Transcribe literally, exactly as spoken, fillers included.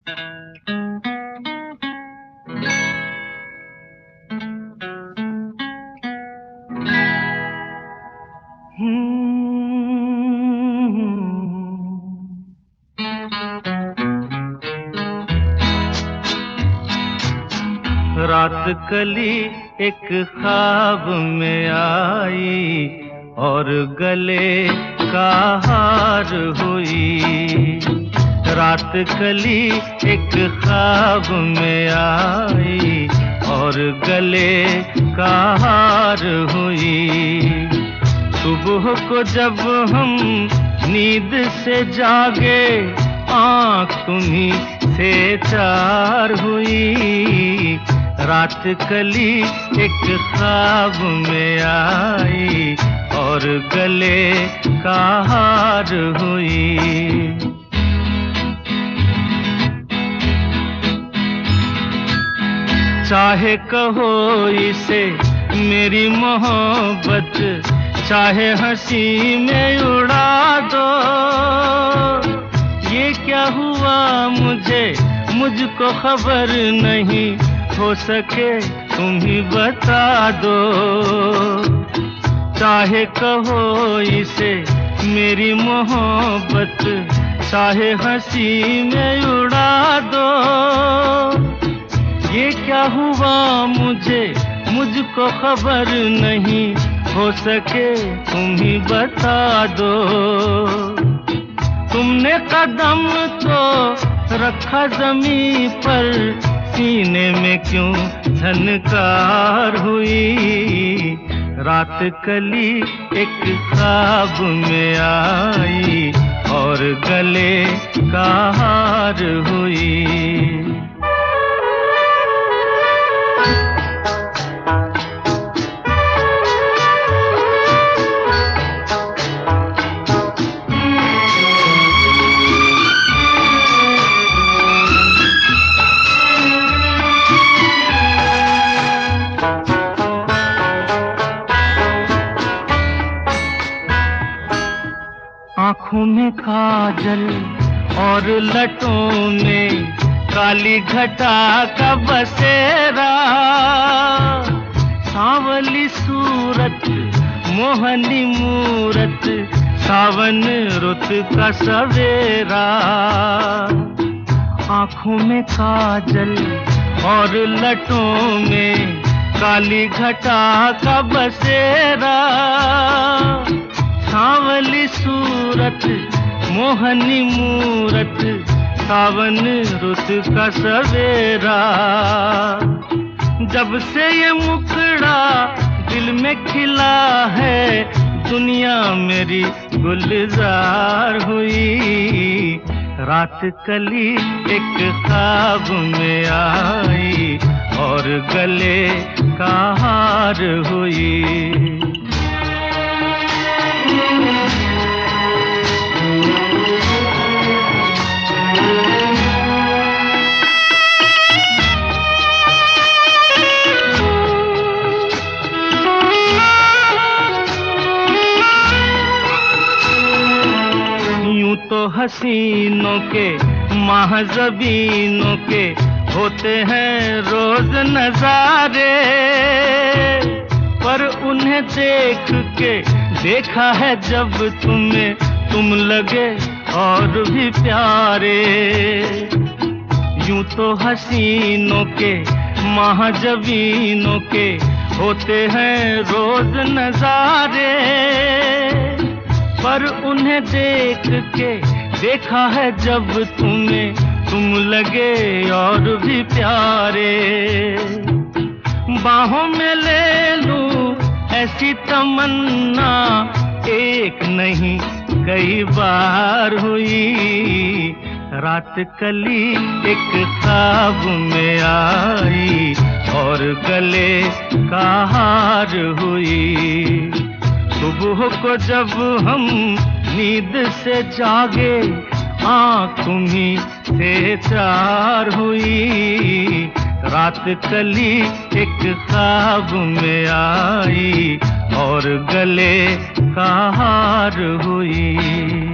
रात कली एक ख्वाब में आई और गले का हार हुई। रात कली एक ख्वाब में आई और गले का हार हुई। सुबह को जब हम नींद से जागे आँख तुम्हीं से चार हुई। रात कली एक ख्वाब में आई और गले का हार हुई। चाहे कहो इसे मेरी मोहब्बत, चाहे हंसी में उड़ा दो। ये क्या हुआ मुझे मुझको खबर नहीं, हो सके तुम ही बता दो। चाहे कहो इसे मेरी मोहब्बत, चाहे हंसी में उड़ा दो। ये क्या हुआ मुझे मुझको खबर नहीं, हो सके तुम ही बता दो। तुमने कदम तो रखा जमीन पर, सीने में क्यों झनकार हुई। रात कली एक ख्वाब में आई और गले का हार हुई। आँखों में काजल और लटों में काली घटा का बसेरा। सांवली सूरत मोहनी मूरत, सावन रुत का सवेरा। आँखों में काजल और लटों में काली घटा का बसेरा। सांवली सूरत मोहनी मूरत, सावन रुत का सवेरा। जब से ये मुखड़ा दिल में खिला है, दुनिया मेरी गुलजार हुई। रात कली एक ख्वाब में आई और गले का हार हुई। यूं तो हसीनों के महज़बीनों के होते हैं रोज नजारे, पर उन्हें देख के देखा है जब तुम्हें, तुम लगे और भी प्यारे। यूं तो हसीनों के महज़बीनों के होते हैं रोज नजारे, पर उन्हें देख के देखा है जब तुम्हें, तुम लगे और भी प्यारे। बाहों में ले लूं ऐसी तमन्ना, एक नहीं कई बार हुई। रात कली एक ख्वाब में आई और गले का हार हुई। सुबह को जब हम नींद से जागे आँख तुम्हीं से चार हुई। रात कली एक ख्वाब में आई और गले का हार हुई।